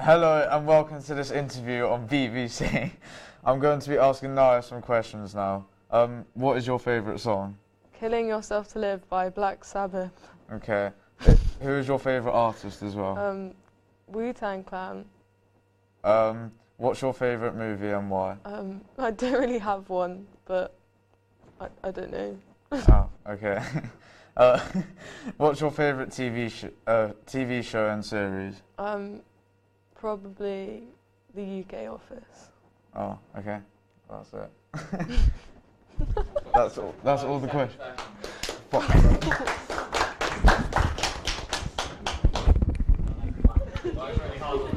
Hello and welcome to this interview on BBC. I'm going to be asking Naya some questions now. What is your favourite song? Killing Yourself to Live by Black Sabbath. Okay. Who is your favourite artist as well? Wu-Tang Clan. What's your favourite movie and why? I don't really have one, but I don't know. Oh, okay. What's your favourite TV show and series? Probably the UK Office. Oh, okay. That's it. That's all the questions.